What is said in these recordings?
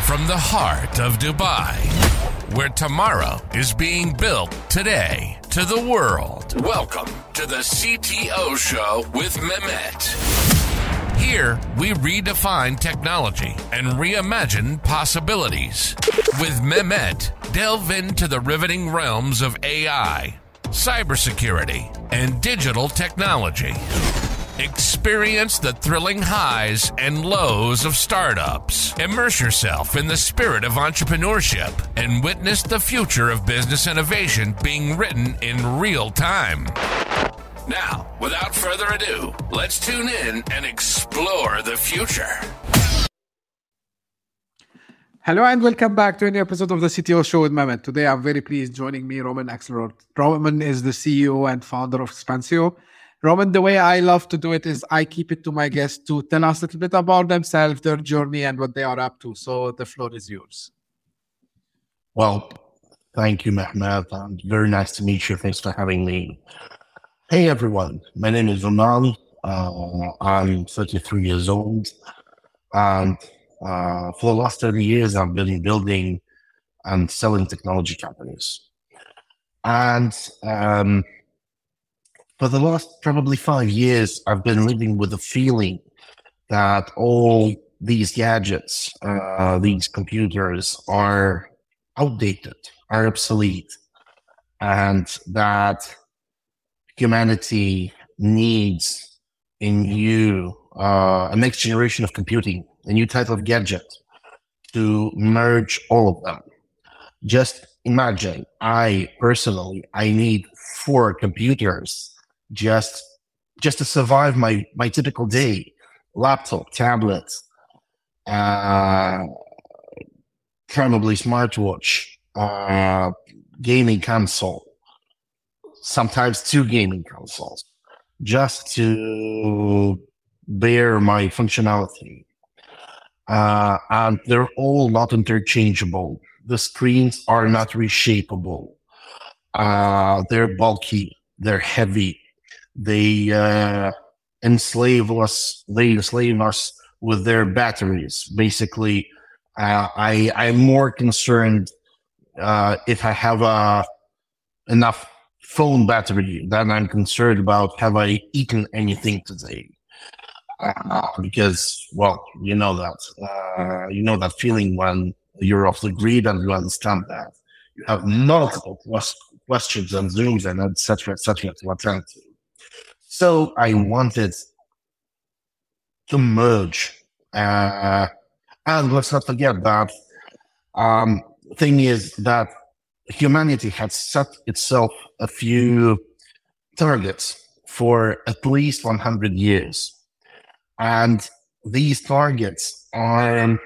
From the heart of Dubai, where tomorrow is being built today, to the world. Welcome to the CTO Show with Mehmet. Here, we redefine technology and reimagine possibilities. With Mehmet, delve into the riveting realms of AI, cybersecurity, and digital technology. Experience the thrilling highs and lows of startups. Immerse yourself in the spirit of entrepreneurship and witness the future of business innovation being written in real time. Now, without further ado, let's tune in and explore the future. Hello and welcome back to a new episode of the CTO Show with Mehmet. Today I'm very pleased joining me, Roman Axelrod. Roman is the CEO and founder of Expansio. Roman, the way I love to do it is I keep it to my guests to tell us a little bit about themselves, their journey, and what they are up to. So the floor is yours. Well, thank you, Mehmet. And very nice to meet you. Thanks for having me. Hey, everyone. My name is Roman. I'm 33 years old. And for the last 30 years, I've been building and selling technology companies. And for the last probably 5 years, I've been living with the feeling that all these gadgets, these computers are outdated, are obsolete, and that humanity needs a next generation of computing, a new type of gadget to merge all of them. Just imagine, I need 4 computers just to survive my typical day. Laptop, tablet, probably smartwatch, gaming console, sometimes 2 gaming consoles, just to bear my functionality. And they're all not interchangeable. The screens are not reshapeable. They're bulky, they're heavy. They enslave us with their batteries. Basically, I'm more concerned if I have enough phone battery than I'm concerned about have I eaten anything today. Because, well, you know that feeling when you're off the grid and you understand that. You have multiple questions and zooms and et cetera, to attend to. So I wanted to merge. And let's not forget that thing is that humanity had set itself a few targets for at least 100 years. And these targets are,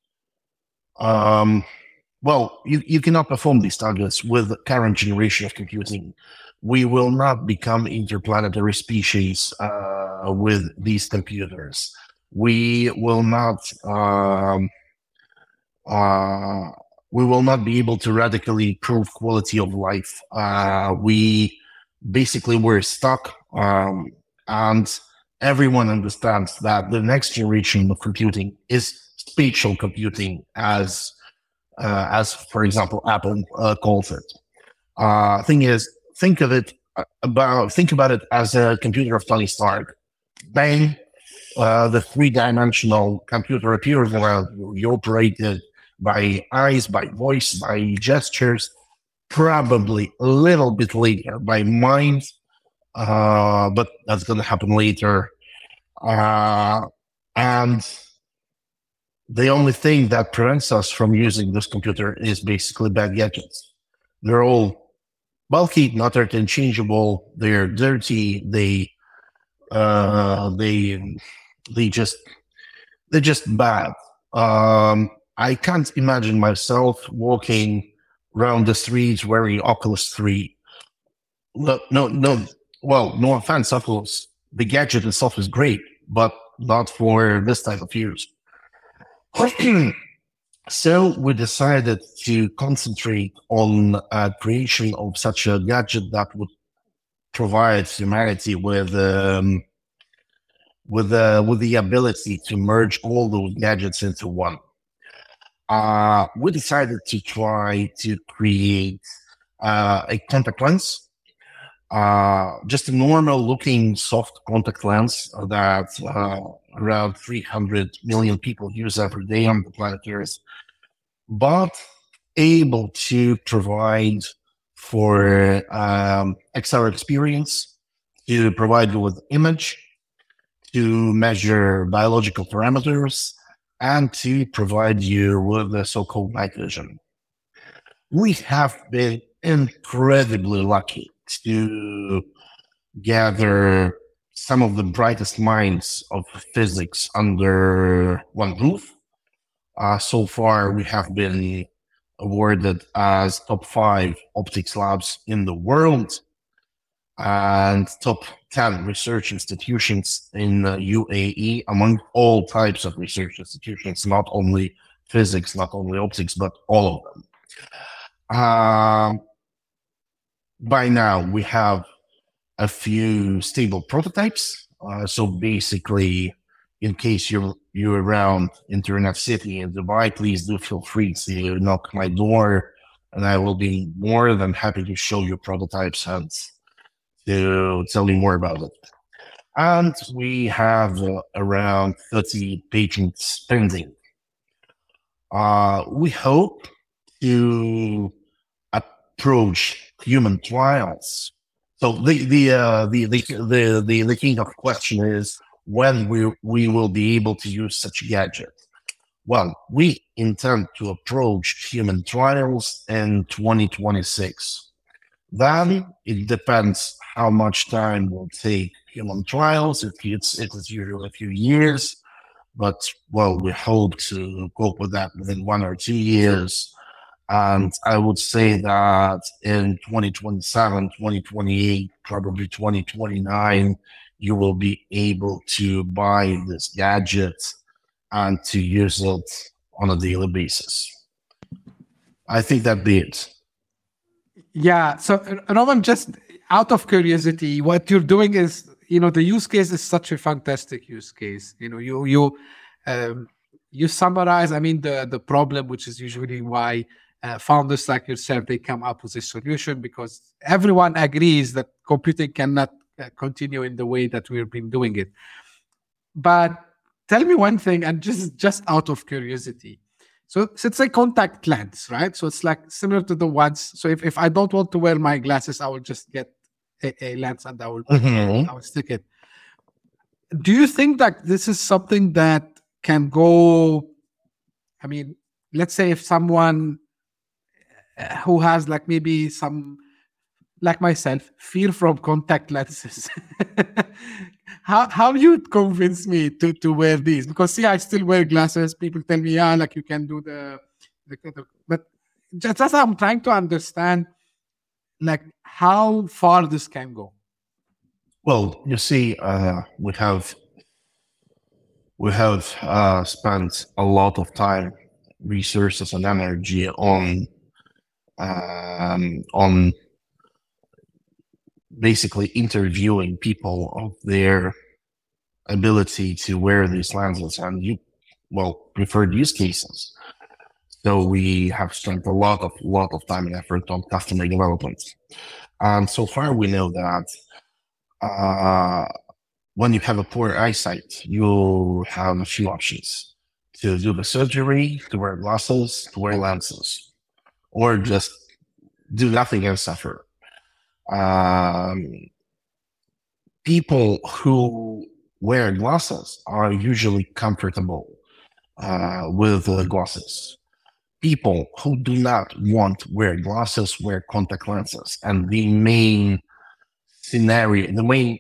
you cannot perform these targets with the current generation of computing. We will not become interplanetary species with these computers. We will not be able to radically improve quality of life. We're stuck, and everyone understands that the next generation of computing is spatial computing, as for example Apple calls it. Thing is, think about it as a computer of Tony Stark. Bang, the 3-dimensional computer appears around you. You operate it by eyes, by voice, by gestures, probably a little bit later by mind, but that's going to happen later. And the only thing that prevents us from using this computer is basically bad gadgets. They're all bulky, not interchangeable. They're dirty. They're just bad. I can't imagine myself walking around the streets wearing Oculus 3. No offense, Oculus. The gadget itself is great, but not for this type of use. So we decided to concentrate on creation of such a gadget that would provide humanity with the ability to merge all those gadgets into one. we decided to try to create a contact lens, just a normal looking soft contact lens that around 300 million people use every day on the planet Earth, but able to provide for XR experience, to provide you with image, to measure biological parameters, and to provide you with the so-called night vision. We have been incredibly lucky to gather some of the brightest minds of physics under one roof. So far, we have been awarded as top 5 optics labs in the world and top 10 research institutions in UAE among all types of research institutions, not only physics, not only optics, but all of them. By now, we have a few stable prototypes. So basically, in case you're around Internet City in Dubai, please do feel free to knock my door, and I will be more than happy to show you prototypes and to tell you more about it. And we have around 30 patents pending. We hope to approach human trials. So the king of question is when we will be able to use such a gadget. Well, we intend to approach human trials in 2026. Then it depends how much time will take human trials. It is usually a few years, but well, we hope to cope with that within 1 or 2 years. And I would say that in 2027, 2028, probably 2029, you will be able to buy this gadget and to use it on a daily basis. I think that'd be it. Yeah. So, Roman, just out of curiosity, what you're doing is, the use case is such a fantastic use case. You summarize, the problem, which is usually why founders like yourself, they come up with a solution, because everyone agrees that computing cannot continue in the way that we've been doing it. But tell me one thing, and just out of curiosity. So it's a contact lens, right? So it's like similar to the ones. So if I don't want to wear my glasses, I will just get a lens and I will stick it. Do you think that this is something that can go? Let's say if someone who has maybe some, like myself, fear from contact lenses, how do you convince me to wear these? Because I still wear glasses. People tell me, you can do but just I'm trying to understand how far this can go. Well, you see, we have spent a lot of time, resources, and energy on basically interviewing people of their ability to wear these lenses and preferred use cases. So we have spent a lot of time and effort on customer development. And so far we know that when you have a poor eyesight, you have a few options: to do the surgery, to wear glasses, to wear lenses, or just do nothing and suffer. People who wear glasses are usually comfortable with the glasses. People who do not want to wear glasses wear contact lenses. And the main scenario, the main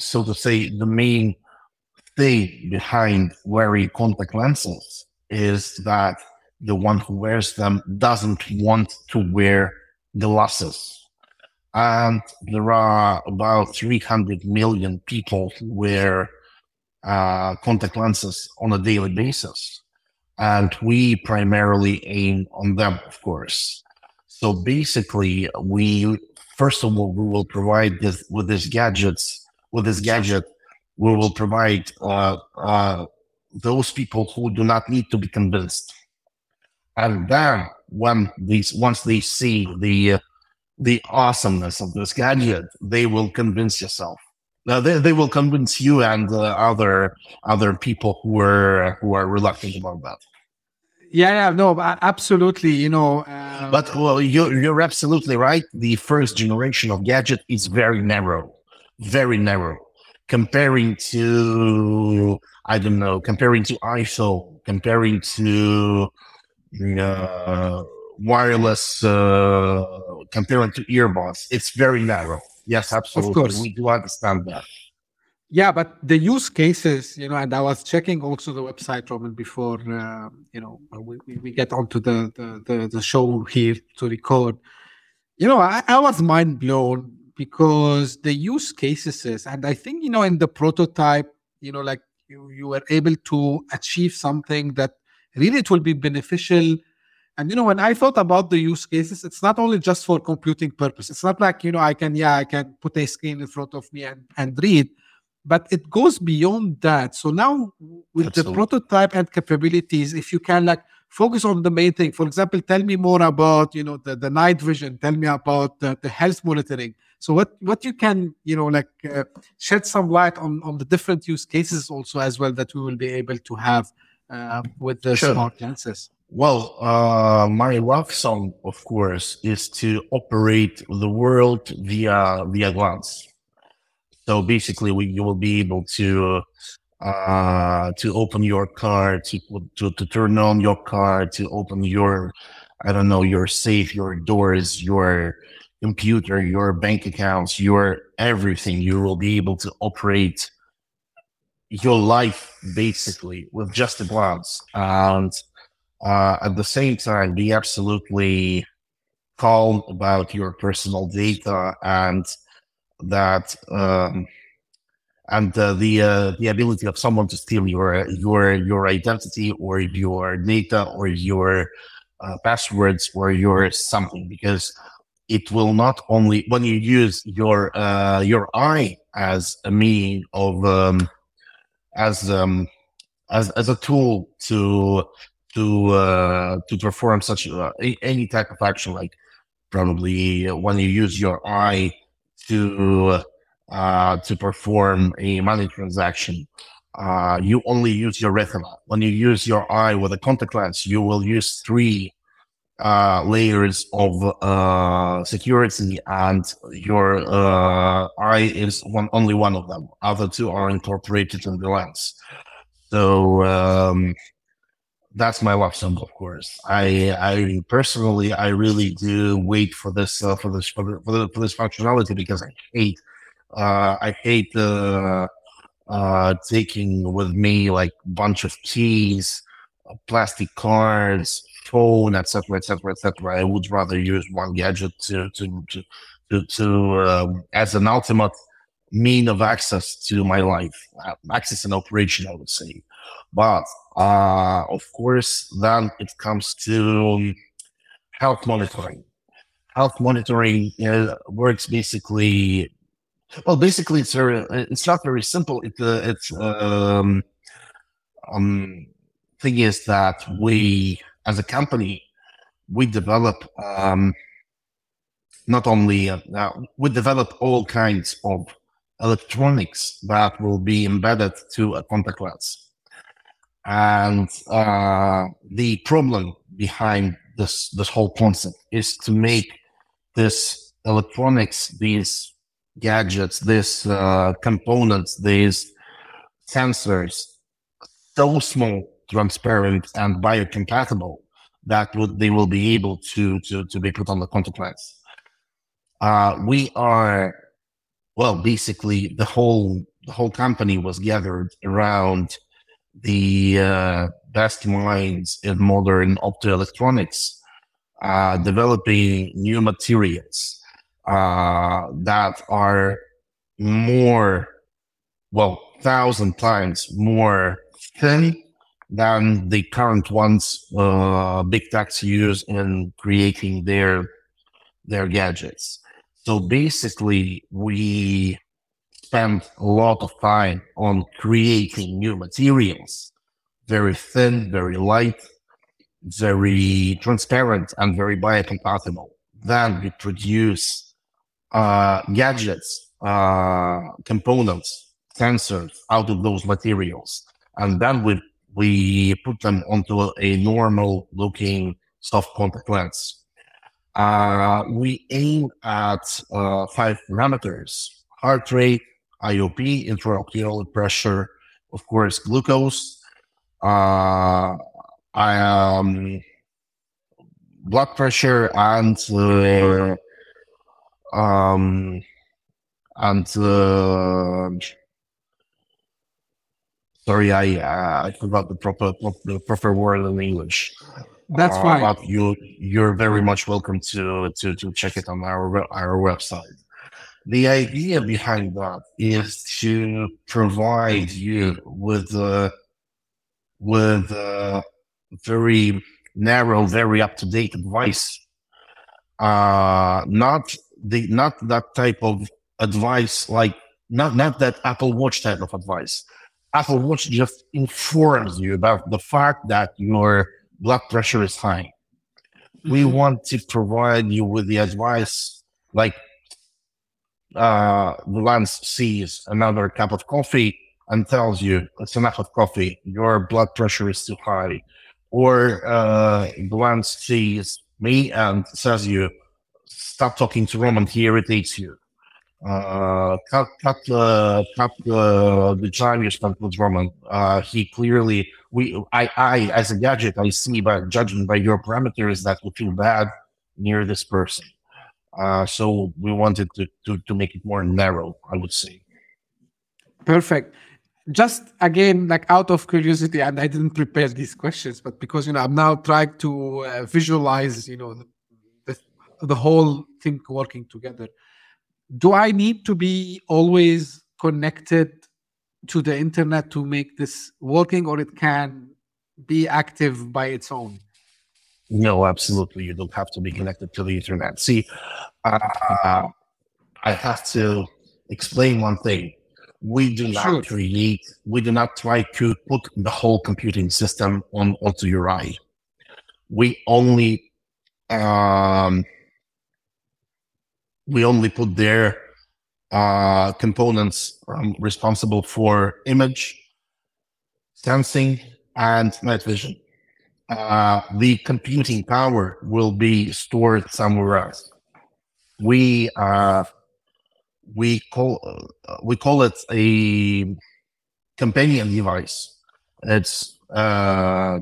thing behind wearing contact lenses is that the one who wears them doesn't want to wear glasses. And there are about 300 million people who wear contact lenses on a daily basis. And we primarily aim on them, of course. So basically, first of all, we will provide this gadget, we will provide those people who do not need to be convinced. And then once they see the awesomeness of this gadget, they will convince yourself. They will convince you and other people who are reluctant about that. Yeah, no, absolutely. But well, you're absolutely right. The first generation of gadget is very narrow, comparing to, I don't know, comparing to iPhone, comparing to wireless, comparing to earbuds. It's very narrow. Yes, absolutely. Of course. We do understand that. Yeah, but the use cases, and I was checking also the website, Roman, before we get onto the show here to record. I was mind blown because the use cases, and I think in the prototype, like you were able to achieve something that really it will be beneficial. And when I thought about the use cases, it's not only just for computing purpose. It's not like I can put a screen in front of me and read. But it goes beyond that. So now with Absolutely. the prototype and capabilities, if you can focus on the main thing, for example, tell me more about, the night vision, tell me about the health monitoring. So what you can, shed some light on the different use cases also as well that we will be able to have with the Sure. smart lenses. Well, my love song, of course, is to operate the world via glance. So basically, you will be able to open your car, to turn on your car, to open your, I don't know, your safe, your doors, your computer, your bank accounts, your everything. You will be able to operate your life basically with just a glance, and at the same time, be absolutely calm about your personal data and that the ability of someone to steal your identity or your data or your passwords or your something, because it will not only, when you use your eye as a mean of as a tool to perform such any type of action, like probably when you use your eye to perform a money transaction, you only use your retina. When you use your eye with a contact lens, you will use 3 layers of security, and your eye is only one of them. Other 2 are incorporated in the lens. So that's my love song, of course. I personally, I really do wait for this functionality, because I hate taking with me like bunch of keys, plastic cards, phone, etc., etc., etc. I would rather use one gadget to as an ultimate mean of access to my life, access and operation, I would say. But of course, then it comes to health monitoring. Health monitoring works basically. Well, basically, it's not very simple. Thing is that we, as a company, we develop not only we develop all kinds of electronics that will be embedded to a contact lens. And the problem behind this whole concept is to make this electronics, these gadgets, these components, these sensors, so small, transparent, and biocompatible that they will be able to be put on the contact lens. We are, well, basically the whole company was gathered around the best minds in modern optoelectronics, developing new materials that are more, 1,000 times more thin than the current ones big techs use in creating their gadgets. So basically, we spend a lot of time on creating new materials, very thin, very light, very transparent and very biocompatible. Then we produce gadgets, components, sensors out of those materials, and then we put them onto a normal looking soft contact lens. We aim at 5 parameters: heart rate, IOP, intraocular pressure, of course, glucose, blood pressure, and sorry, I forgot the proper word in English. That's fine. But you're very much welcome to check it on our website. The idea behind that is to provide you with a very narrow, very up-to-date advice. Not that type of advice, like not that Apple Watch type of advice. Apple Watch just informs you about the fact that your blood pressure is high. Mm-hmm. We want to provide you with the advice, like the lens sees another cup of coffee and tells you it's enough of coffee, your blood pressure is too high. Or the lens sees me and says you, stop talking to Roman, he irritates you. Cut the time you spent with Roman. He clearly, I as a gadget, I see by judging by your parameters that we feel bad near this person. So we wanted to make it more narrow, I would say. Perfect. Just again, like out of curiosity, and I didn't prepare these questions, but because I'm now trying to visualize, the whole thing working together. Do I need to be always connected to the internet to make this working, or it can be active by its own? No, absolutely. You don't have to be connected to the internet. See, I have to explain one thing. We do not try to put the whole computing system onto your eye. We only put there components responsible for image, sensing, and night vision. The computing power will be stored somewhere else. We call it a companion device. It's a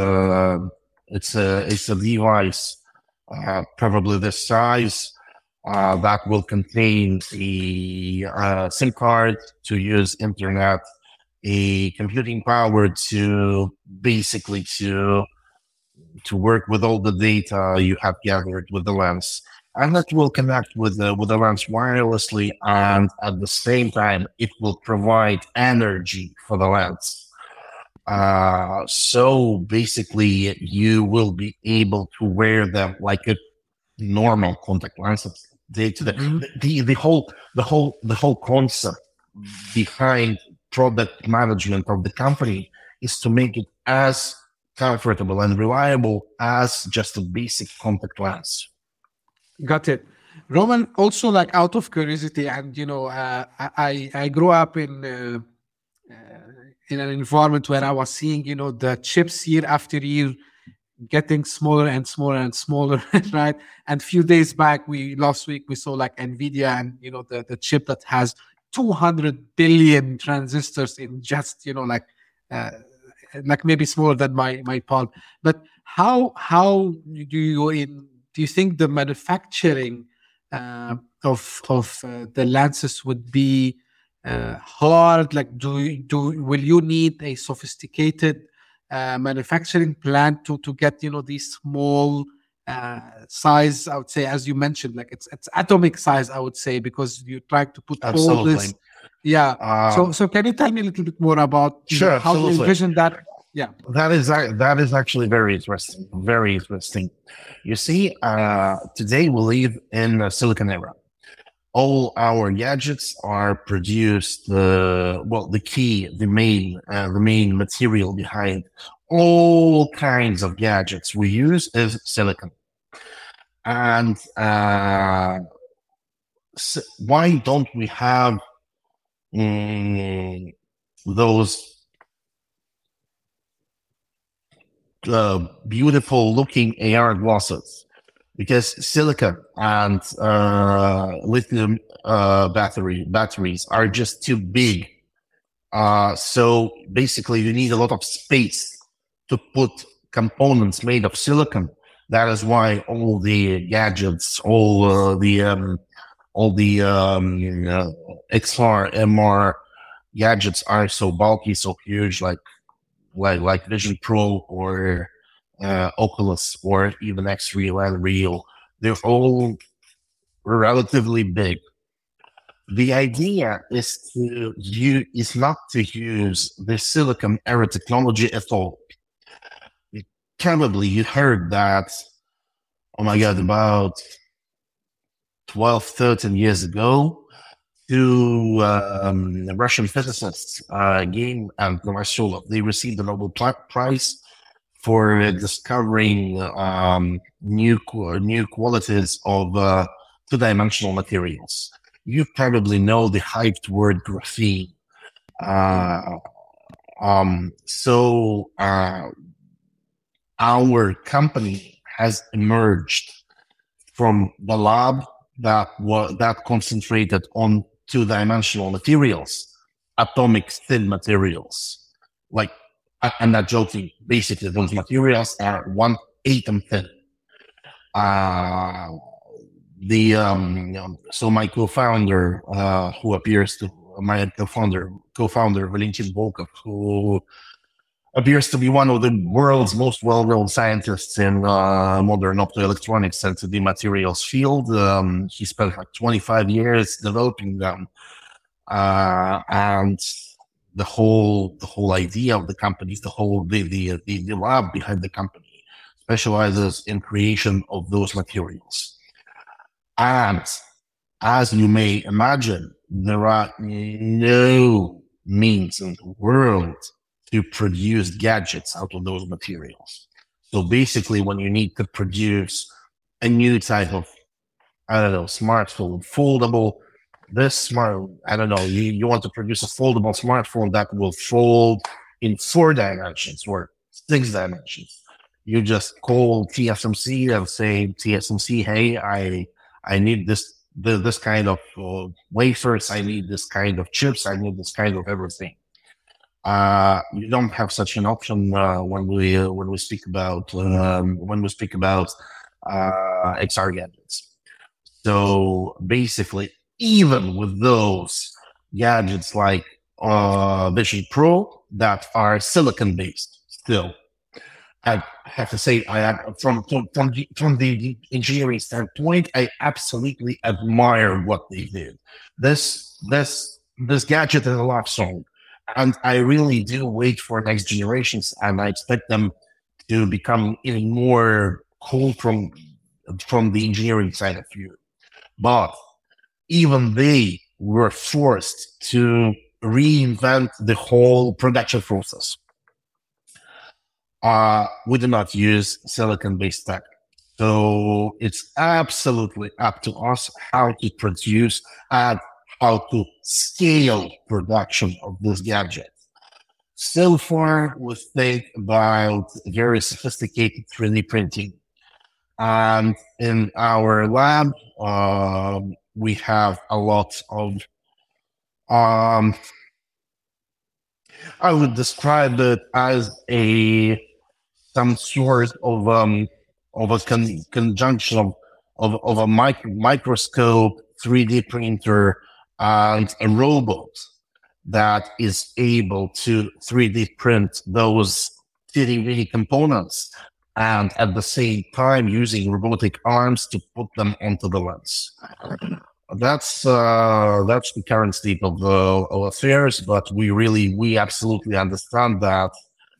device probably this size that will contain a SIM card to use internet, a computing power to basically to work with all the data you have gathered with the lens, and that will connect with the lens wirelessly, and at the same time it will provide energy for the lens. So basically you will be able to wear them like a normal contact lenses. The whole concept behind product management of the company is to make it as comfortable and reliable as just a basic contact lens. Got it. Roman, also, like out of curiosity, and I grew up in an environment where I was seeing the chips year after year getting smaller and smaller and smaller, right? And a few days back, last week we saw like Nvidia and the chip that has 200 billion transistors in just like maybe smaller than my palm. But how do you think the manufacturing of the lenses would be hard? Like, will you need a sophisticated manufacturing plant to get these small size? I would say, as you mentioned, like it's atomic size, I would say, because you try to put all this. Yeah. So can you tell me a little bit more about how you envision that? Yeah. That is actually very interesting. Very interesting. You see, today we live in the Silicon era. All our gadgets are produced. The main material behind all kinds of gadgets we use is silicon. And why don't we have those beautiful looking AR glasses? Because silicon and lithium batteries are just too big. So basically you need a lot of space to put components made of silicon. That is why all the gadgets, all the XR, MR gadgets are so bulky, so huge, like Vision Pro or Oculus or even X-Real and Real. They're all relatively big. The idea is not to use the silicon era technology at all. Probably you heard that, oh my God, about 12, 13 years ago, two Russian physicists, Game and Novosholov, they received the Nobel Prize for discovering new qualities of two-dimensional materials. You probably know the hyped word graphene. Our company has emerged from the lab that concentrated on two-dimensional materials, atomic thin materials. Like, I'm not joking. Basically, those materials are 1 atom thin. So my co-founder, my co-founder Valentin Volkov, who appears to be one of the world's most well-known scientists in modern optoelectronics and 2D materials field. He spent like 25 years developing them, and the whole idea of the company, the lab behind the company specializes in creation of those materials. And as you may imagine, there are no means in the world to produce gadgets out of those materials. So basically, when you need to produce a new type of, smartphone, foldable, you want to produce a foldable smartphone that will fold in 4 dimensions or 6 dimensions. You just call TSMC and say, TSMC, hey, I need this kind of wafers, I need this kind of chips, I need this kind of everything. You don't have such an option when we speak about XR gadgets. So basically, even with those gadgets like Vision Pro that are silicon based, still, I have to say, from the engineering standpoint, I absolutely admire what they did. This gadget is a love song. And I really do wait for next generations, and I expect them to become even more cool from the engineering side of view. But even they were forced to reinvent the whole production process. We do not use silicon-based tech. So it's absolutely up to us how to produce and how to scale production of this gadget. So far, we think about very sophisticated 3D printing. And in our lab, we have a lot of, I would describe it as some sort of a conjunction of a microscope, 3D printer, and a robot that is able to 3D print those itty-bitty components, and at the same time using robotic arms to put them onto the lens. That's the current state of affairs, but we absolutely understand that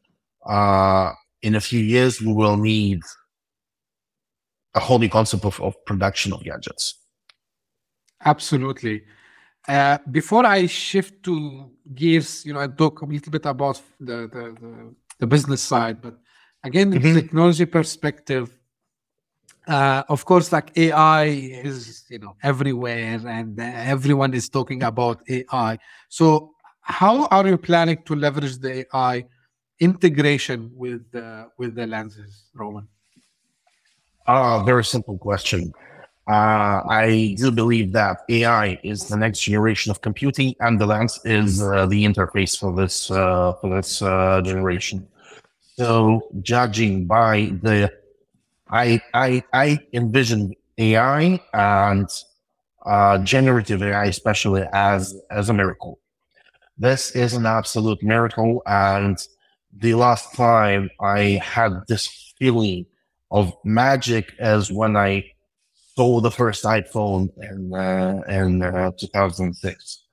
in a few years we will need a whole new concept of production of gadgets. Absolutely. Before I shift to gears, and talk a little bit about the the business side. But again, in technology perspective, of course, like AI is, everywhere, and everyone is talking about AI. So how are you planning to leverage the AI integration with the lenses, Roman? Very simple question. I do believe that AI is the next generation of computing, and the lens is the interface for this generation. So, judging by I envision AI and generative AI, especially as a miracle. This is an absolute miracle, and the last time I had this feeling of magic as when I saw the first iPhone in 2006.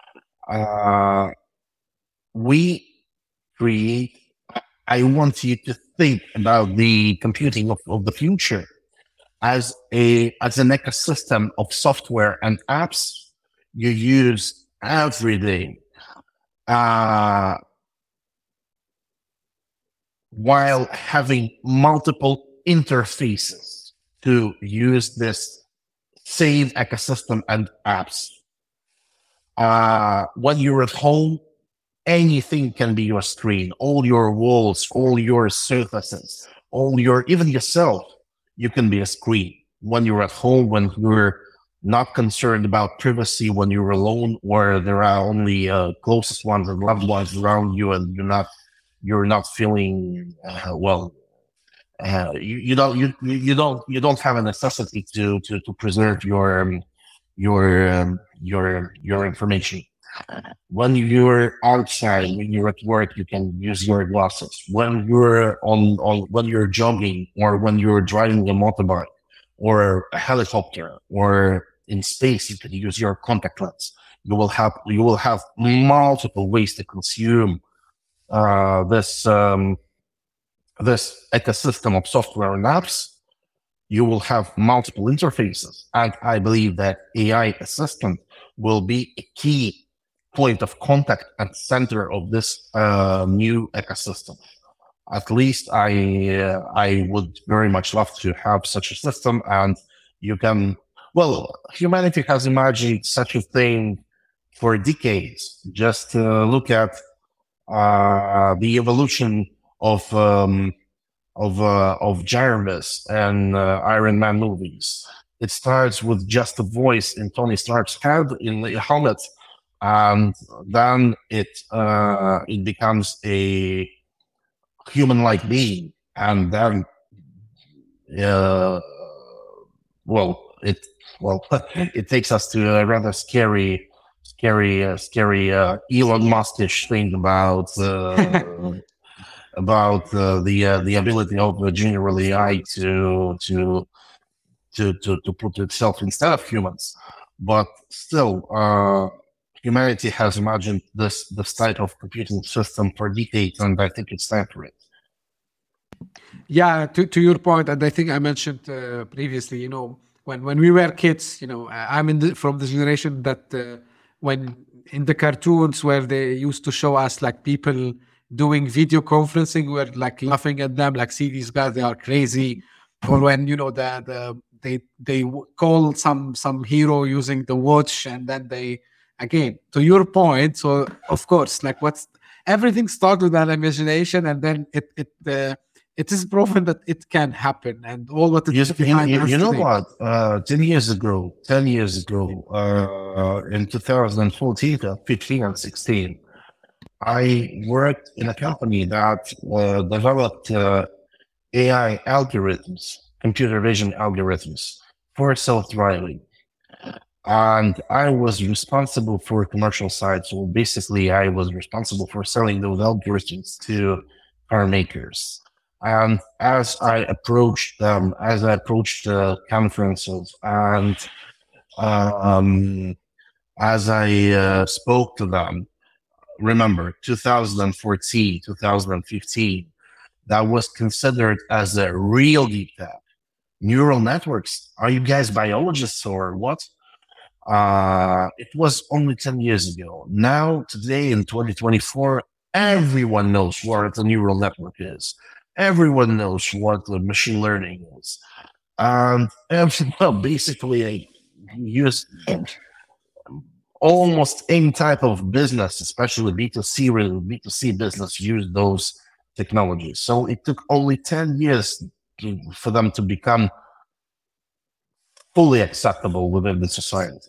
We create. I want you to think about the computing of the future as an ecosystem of software and apps you use every day, while having multiple interfaces to use this same ecosystem and apps. When you're at home, anything can be your screen, all your walls, all your surfaces, even yourself, you can be a screen. When you're at home, when you're not concerned about privacy, when you're alone, or there are only closest ones and loved ones around you, and you're not feeling well. You don't have a necessity to preserve your information. When you're outside, when you're at work, you can use your glasses. When you're when you're jogging, or when you're driving a motorbike or a helicopter, or in space, you can use your contact lens. You will have multiple ways to consume this ecosystem of software and apps. You will have multiple interfaces, and I believe that AI assistant will be a key point of contact and center of this new ecosystem. At least I would very much love to have such a system. And humanity has imagined such a thing for decades. Just look at the evolution of Jarvis and Iron Man movies. It starts with just a voice in Tony Stark's head in the helmet, and then it becomes a human-like being, and then it takes us to a rather scary Elon Musk-ish thing about the ability of general AI to put itself instead of humans. But still, humanity has imagined this type of computing system for decades, and I think it's time for it. Yeah, to your point, and I think I mentioned previously, when we were kids, I'm from the generation that when in the cartoons where they used to show us like people doing video conferencing, we're like laughing at them, like, see these guys, they are crazy. Or when they call some hero using the watch, and then they, again, to your point, so of course, like everything starts with an imagination, and then it is proven that it can happen, and all what it is behind. You know what? 10 years ago, in 2014, 15, and 16, I worked in a company that developed AI algorithms, computer vision algorithms for self-driving. And I was responsible for commercial side. So basically, I was responsible for selling those algorithms to car makers. And as I approached them, conferences, and as I spoke to them, remember 2014, 2015, that was considered as a real deep tech. Neural networks, are you guys biologists or what? It was only 10 years ago. Now, today in 2024, Everyone knows what a neural network is. Everyone knows what the machine learning is. And well, basically, I use almost any type of business, especially B2C business, use those technologies. So it took only 10 years for them to become fully acceptable within the society.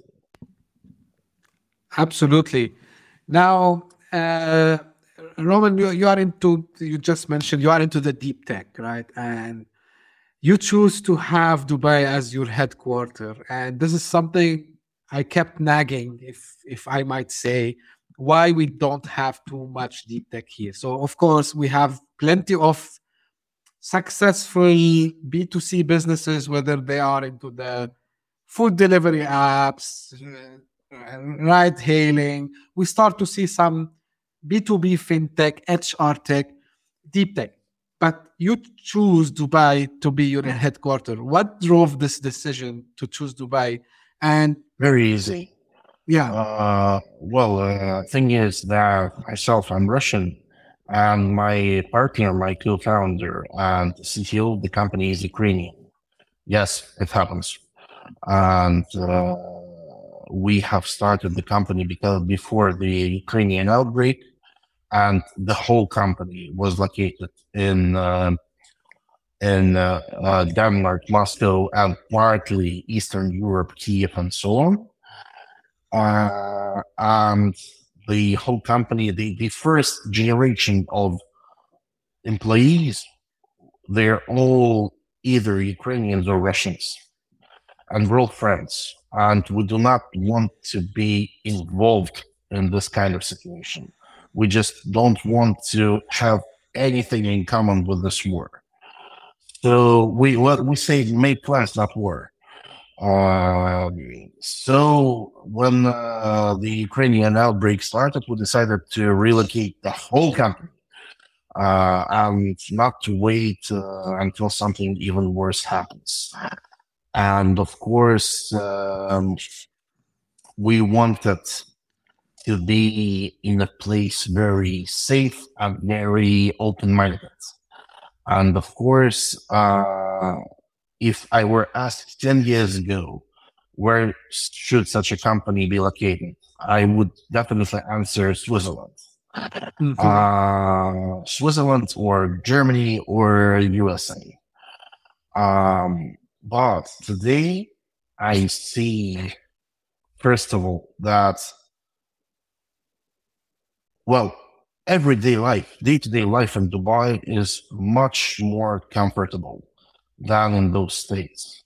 Absolutely. Now, Roman, you just mentioned you are into the deep tech, right? And you choose to have Dubai as your headquarter. And this is something I kept nagging, if I might say, why we don't have too much deep tech here. So, of course, we have plenty of successful B2C businesses, whether they are into the food delivery apps, ride hailing. We start to see some B2B fintech, HR tech, deep tech. But you choose Dubai to be your headquarters. What drove this decision to choose Dubai? And Very easy. yeah, Thing is that myself, I'm Russian, and my partner, my co-founder, and CTO of the company is Ukrainian. Yes, it happens. And we have started the company because before the Ukrainian outbreak, and the whole company was located in Denmark, Moscow, and partly Eastern Europe, Kiev, and so on. And the whole company, the first generation of employees, they're all either Ukrainians or Russians, and we're all friends. And we do not want to be involved in this kind of situation. We just don't want to have anything in common with this war. So we say make plans, not war. So when the Ukrainian outbreak started, we decided to relocate the whole company and not to wait until something even worse happens. And of course, we wanted to be in a place very safe and very open-minded. And of course, if I were asked 10 years ago, where should such a company be located, I would definitely answer Switzerland. mhm. Switzerland or Germany or USA. But today I see, first of all, that, well, everyday life, day-to-day life in Dubai is much more comfortable than in those states.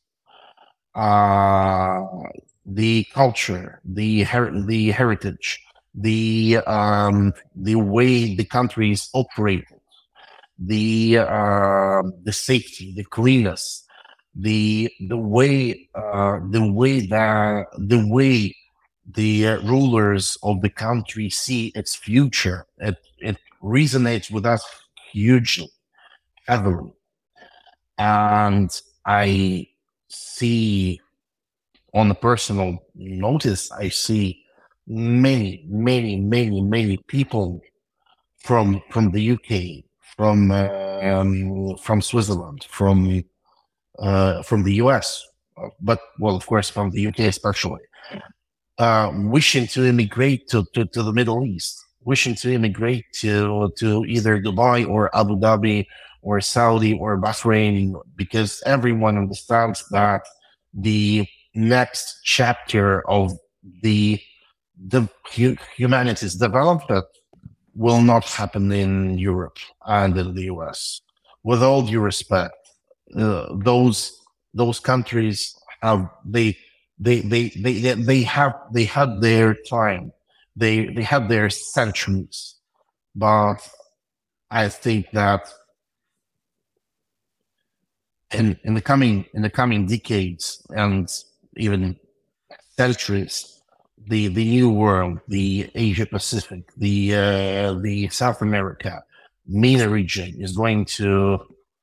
The culture, the heritage, the way the country is operated, the safety, the cleanness, the way the rulers of the country see its future. It resonates with us hugely, heavily. And I see, on a personal notice, I see many people from the UK, from Switzerland, from the US, but well, of course, from the UK especially, wishing to immigrate to the Middle East, wishing to immigrate to either Dubai or Abu Dhabi or Saudi or Bahrain, because everyone understands that the next chapter of the humanity's development will not happen in Europe and in the US. With all due respect, those countries have they had their time, they had their centuries, but I think that in the coming decades and even centuries, the new world, the Asia Pacific, the South America, MENA region is going to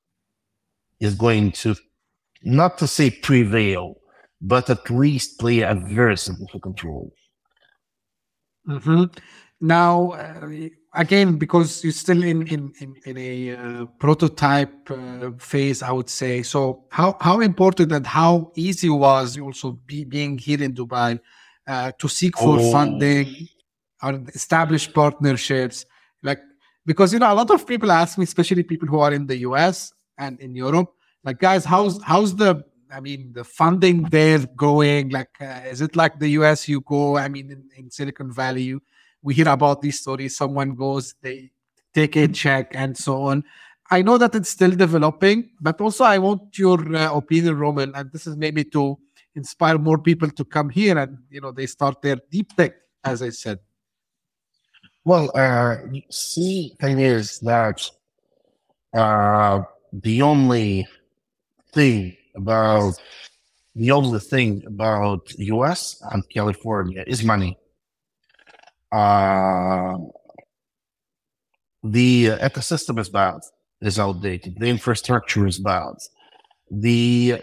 not to say prevail, but at least play a very significant role. Mm-hmm. Now, again, because you're still in a prototype phase, I would say. So how important and how easy was also being here in Dubai to seek for funding or establish partnerships? Like, because a lot of people ask me, especially people who are in the US and in Europe, like, guys, how's the funding there going? Like, is it like the US? You go, in Silicon Valley, we hear about these stories. Someone goes, they take a check and so on. I know that it's still developing, but also I want your opinion, Roman, and this is maybe to inspire more people to come here and, they start their deep tech, as I said. Well, thing is that the only thing about US and California is money. The ecosystem is bad, is outdated. The infrastructure is bad. The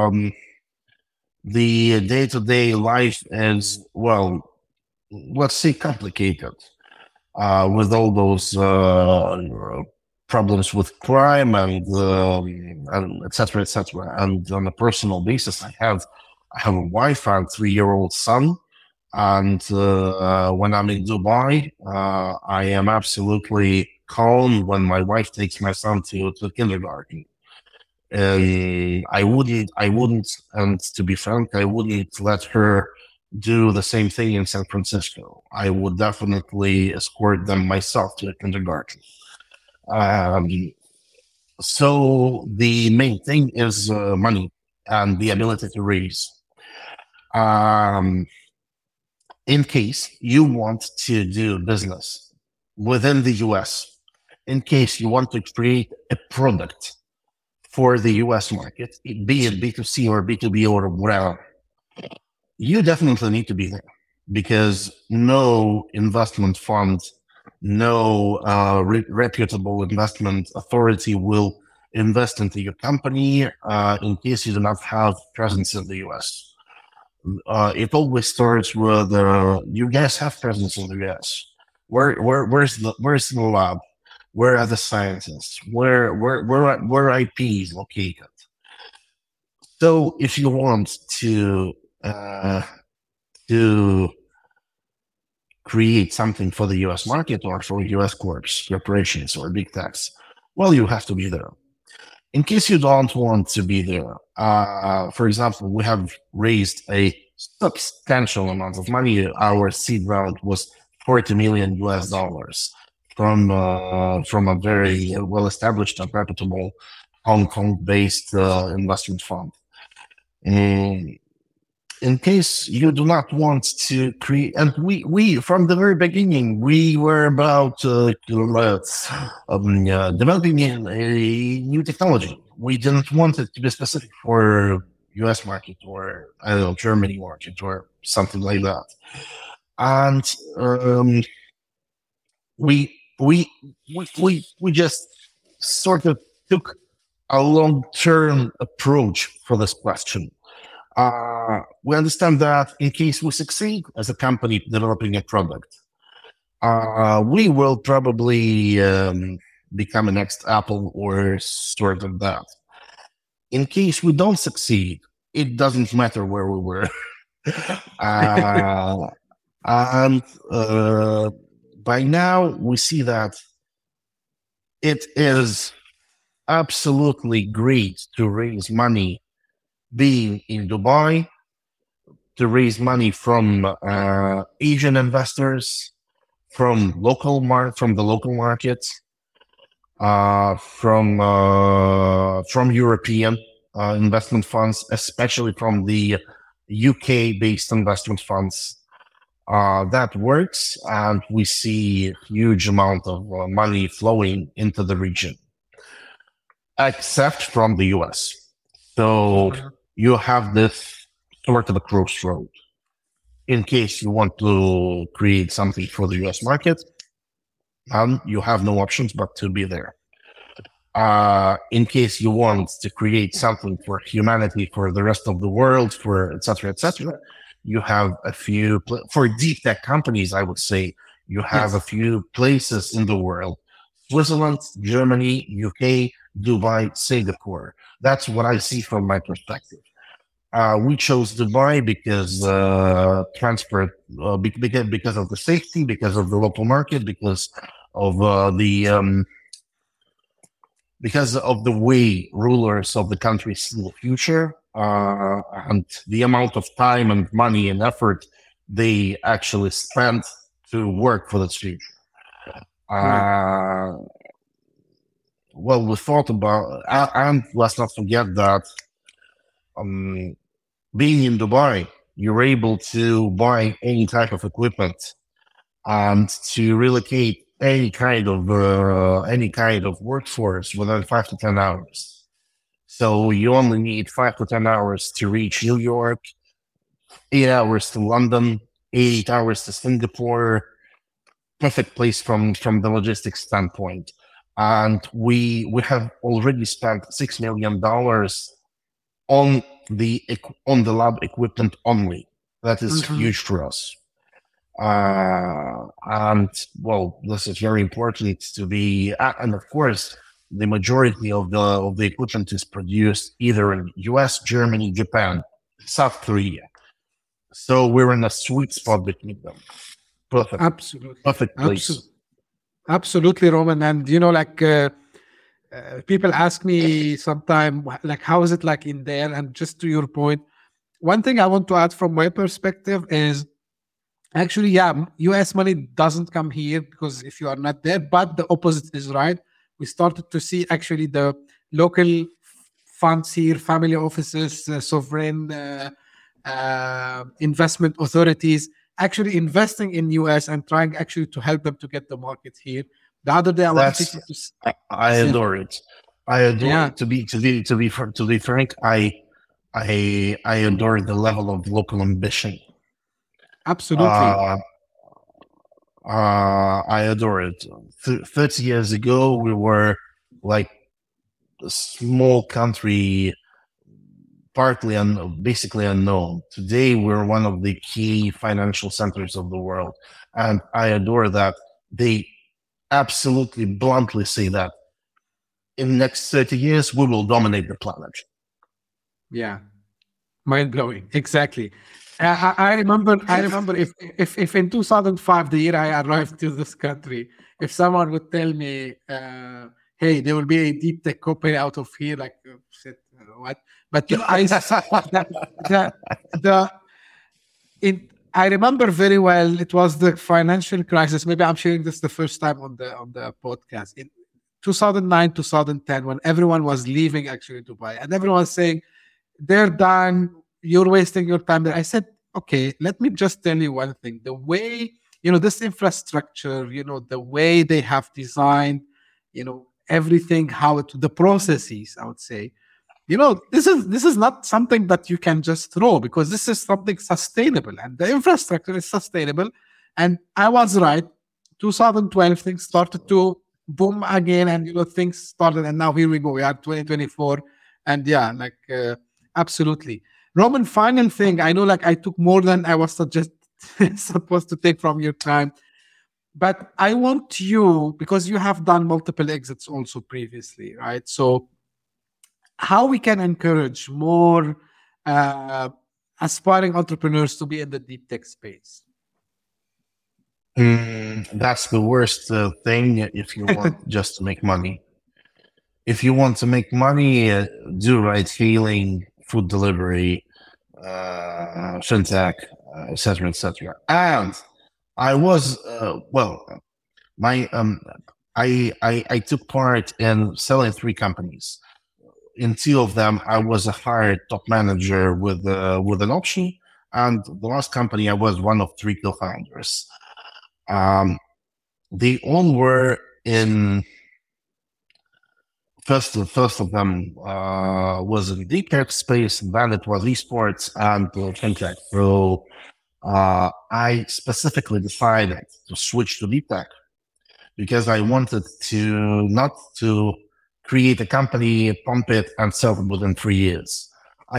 day-to-day life is, well, let's say, complicated, with all those problems with crime and et cetera, et cetera. And on a personal basis, I have a wife and 3-year-old son. And when I'm in Dubai, I am absolutely calm when my wife takes my son to kindergarten. I wouldn't, and to be frank, I wouldn't let her do the same thing in San Francisco. I would definitely escort them myself to the kindergarten. So the main thing is money and the ability to raise. In case you want to do business within the US, in case you want to create a product for the US market, be it B2C or B2B or whatever, you definitely need to be there, because no investment fund, no reputable investment authority will invest into your company in case you do not have presence in the US. It always starts with you guys have presence in the US. Where's the lab? Where are the scientists? Where IP is located? So if you want to create something for the US market or for US corporations or big techs, well, you have to be there. In case you don't want to be there, for example, we have raised a substantial amount of money. Our seed round was $40 million from a very well-established and reputable Hong Kong-based investment fund. In case you do not want to create, and we from the very beginning, we were about developing a new technology. We didn't want it to be specific for US market or, I don't know, Germany market or something like that. And we just sort of took a long-term approach for this question. We understand that in case we succeed as a company developing a product, we will probably become a next Apple or sort of that. In case we don't succeed, it doesn't matter where we were. And by now we see that it is absolutely great to raise money being in Dubai, to raise money from Asian investors, from the local markets, from European investment funds, especially from the UK-based investment funds. That works, and we see a huge amount of money flowing into the region, except from the US. So you have this sort of a crossroad. In case you want to create something for the US market, and you have no options but to be there. In case you want to create something for humanity, for the rest of the world, for et cetera, you have a few, for deep tech companies, I would say, You have Yes. a few places in the world: Switzerland, Germany, UK, Dubai, Singapore. That's what I see from my perspective. We chose Dubai because transport, because of the safety, because of the local market, of because of the way rulers of the country see the future, and the amount of time and money and effort they actually spend to work for this future. Right. Well, we thought about, and let's not forget that um, being in Dubai, you're able to buy any type of equipment and to relocate any kind of workforce within 5 to 10 hours. So you only need 5 to 10 hours to reach New York, 8 hours to London, 8 hours to Singapore. Perfect place from the logistics standpoint. And we have already spent $6 million on the lab equipment only. That is huge for us. And well, this is very important to be, and of course, the majority of the equipment is produced either in US, Germany, Japan, South Korea. So we're in a sweet spot between them. Perfect. Absolutely. Perfect place. Absolutely, Roman. And people ask me sometime, like, how is it like in there? And just to your point, one thing I want to add from my perspective is actually, yeah, US money doesn't come here because if you are not there, but the opposite is right. We started to see actually the local funds here, family offices, sovereign investment authorities actually investing in US and trying actually to help them to get the market here. The other day I was speaking to I adore it. I adore it. To be frank, I adore the level of local ambition. Absolutely. I adore it. 30 years ago, we were like a small country, basically unknown. Today, we're one of the key financial centers of the world. And I adore that they absolutely bluntly say that in the next 30 years, we will dominate the planet. Yeah. Mind blowing. Exactly. I remember if in 2005, the year I arrived to this country, if someone would tell me, hey, there will be a deep tech company out of here, like, shit, what? But I remember very well, it was the financial crisis. Maybe I'm sharing this the first time on the podcast. In 2009, 2010, when everyone was leaving actually Dubai, and everyone was saying, they're done, you're wasting your time there. I said, okay, let me just tell you one thing. The way, this infrastructure, the way they have designed, everything, the processes, I would say, this is not something that you can just throw, because this is something sustainable and the infrastructure is sustainable. And I was right. 2012, things started to boom again, and things started, and now here we go. We are 2024, and yeah, absolutely. Roman, final thing. I know, I took more than I was supposed to take from your time, but I want you, because you have done multiple exits also previously, right? So how we can encourage more aspiring entrepreneurs to be in the deep tech space? That's the worst thing if you want just to make money. If you want to make money, do ride hailing, food delivery, fintech, etc., etc. And I was I took part in selling 3 companies. In 2 of them, I was a hired top manager with an option, and the last company, I was one of 3 co-founders. They all were in. First of them was in deep tech space, and then it was esports and fintech. So I specifically decided to switch to deep tech because I wanted to not to create a company, pump it, and sell it within 3 years. I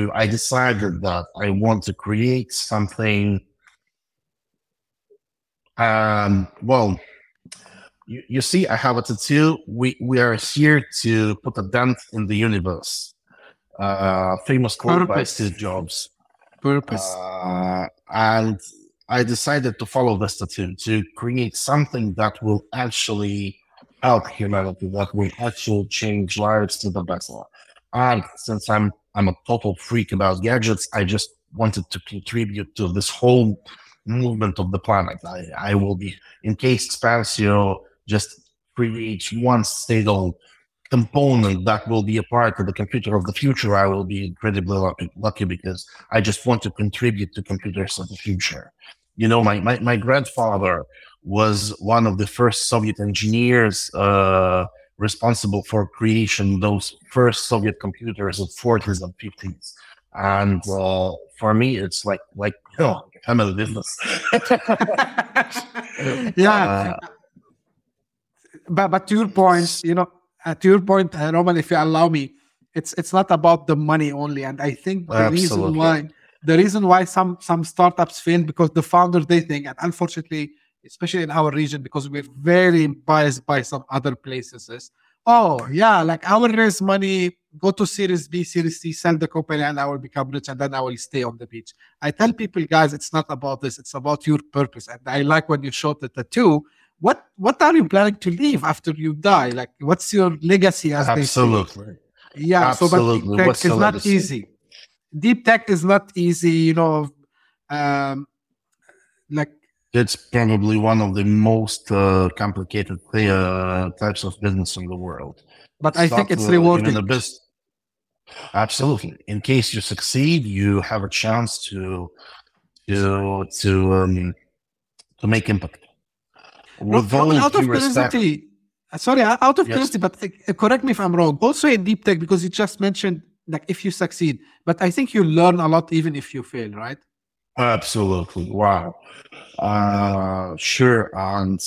decided that I want to create something Well, you see, I have a tattoo. We are here to put a dent in the universe. Famous quote by Purpose. Steve Jobs. Purpose. And I decided to follow this tattoo to create something that will actually help humanity, that will actually change lives to the better. And since I'm a total freak about gadgets, I just wanted to contribute to this whole movement of the planet. I will be, in case Expansio just creates one single component that will be a part of the computer of the future, I will be incredibly lucky because I just want to contribute to computers of the future. You know, my grandfather was one of the first Soviet engineers responsible for creation those first Soviet computers of 40s and 50s. And for me, it's like family business. Yeah. But to your point, to your point, Roman, if you allow me, it's not about the money only. And I think the reason why some startups fail because the founders they think, and unfortunately, especially in our region, because we're very biased by some other places, is like I will raise money, go to Series B, Series C, sell the company, and I will become rich, and then I will stay on the beach. I tell people, guys, it's not about this; it's about your purpose. And I like when you showed the tattoo. What are you planning to leave after you die? Like, what's your legacy? As Absolutely. They say? Yeah. Absolutely. So, but deep tech is not easy. Deep tech is not easy. Like it's probably one of the most complicated types of business in the world. But I think it's rewarding. Absolutely. In case you succeed, you have a chance to make impact. Out of curiosity, but correct me if I'm wrong. Also in deep tech, because you just mentioned like if you succeed, but I think you learn a lot even if you fail, right? Absolutely. Wow. Sure. And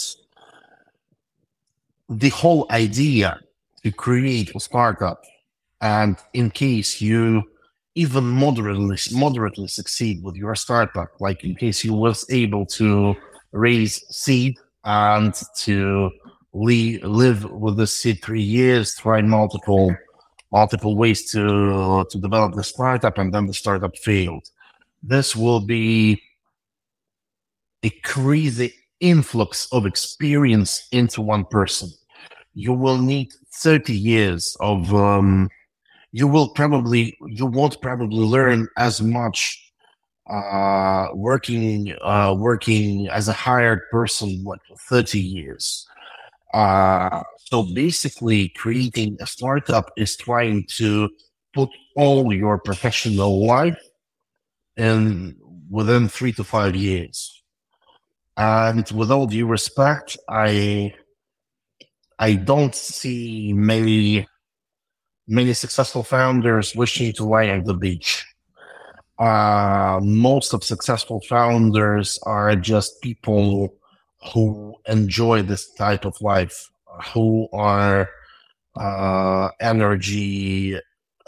the whole idea to create a startup, and in case you even moderately succeed with your startup, like in case you was able to raise seed and to live with the seed 3 years, try multiple ways to develop the startup, and then the startup failed. This will be a crazy influx of experience into one person. You will need 30 years of you won't probably learn as much working as a hired person for 30 years. So basically creating a startup is trying to put all your professional life in within 3 to 5 years. And with all due respect, I don't see many successful founders wishing to lie at the beach. Most of successful founders are just people who enjoy this type of life, who are energy,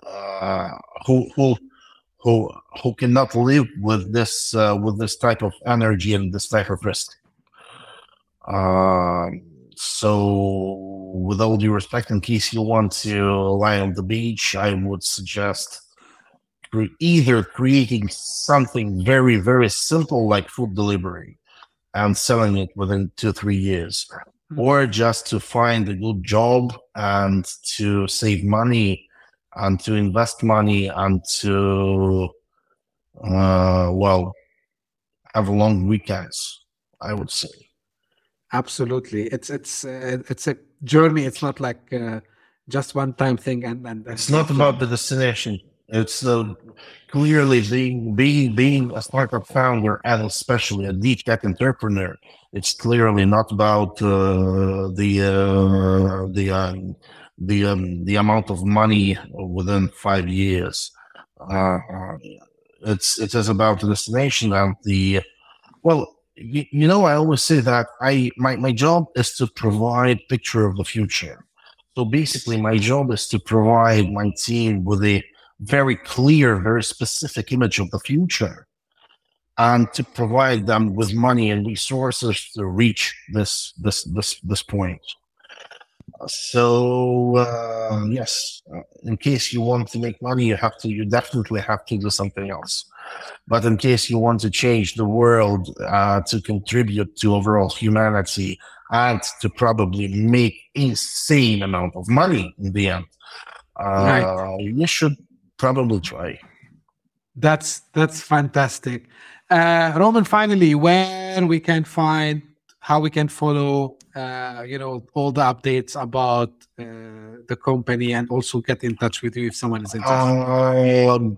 who cannot live with this type of energy and this type of risk. So with all due respect, in case you want to lie on the beach, I would suggest either creating something very, very simple like food delivery and selling it within 2-3 years, or just to find a good job and to save money and to invest money and to have long weekends, I would say. Absolutely, it's a journey. It's not like just one time thing, and it's not about the destination. It's clearly being a startup founder and especially a deep tech entrepreneur. It's clearly not about the amount of money within 5 years. It is about the destination and I always say that my job is to provide picture of the future. So basically my job is to provide my team with a very clear, very specific image of the future. and to provide them with money and resources to reach this point. So yes, in case you want to make money, you definitely have to do something else. But in case you want to change the world, to contribute to overall humanity, and to probably make insane amount of money in the end, you should probably try. That's fantastic. Roman, finally, where we can find, how we can follow, all the updates about the company, and also get in touch with you if someone is interested.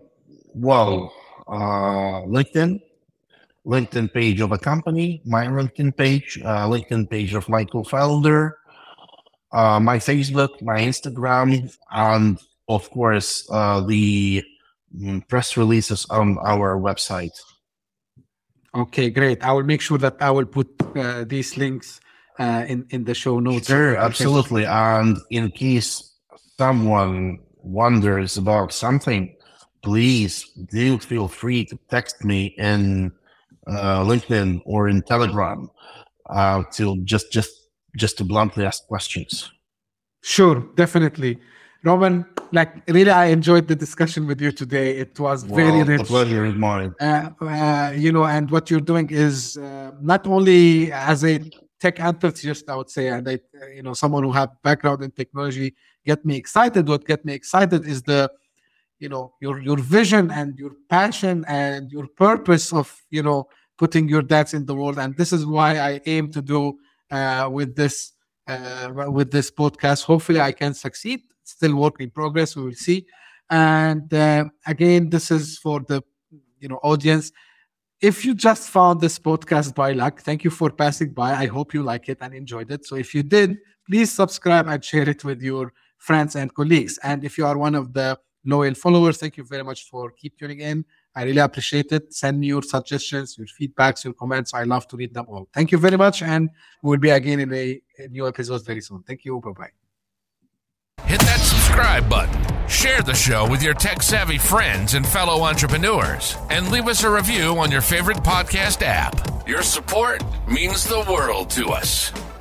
LinkedIn page of a company, my LinkedIn page of my co-founder, my Facebook, my Instagram, and of course the press releases on our website. Okay, great. I will make sure that I will put these links in the show notes. Sure, absolutely. And in case someone wonders about something, please do feel free to text me in LinkedIn or in Telegram to just to bluntly ask questions. Sure, definitely. Roman, really, I enjoyed the discussion with you today. It was very rich. The pleasure is mine. And what you're doing is not only as a tech enthusiast, I would say, and someone who have background in technology, get me excited. What get me excited is your vision and your passion and your purpose of putting your dads in the world. And this is why I aim to do with this podcast. Hopefully, I can succeed. Still work in progress. We will see. And again, this is for the audience. If you just found this podcast by luck, thank you for passing by. I hope you like it and enjoyed it. So if you did, please subscribe and share it with your friends and colleagues. And if you are one of the loyal followers, thank you very much for keep tuning in. I really appreciate it. Send me your suggestions, your feedbacks, your comments. I love to read them all. Thank you very much. And we'll be again in a new episode very soon. Thank you. Bye-bye. Hit that subscribe button, share the show with your tech-savvy friends and fellow entrepreneurs, and leave us a review on your favorite podcast app. Your support means the world to us.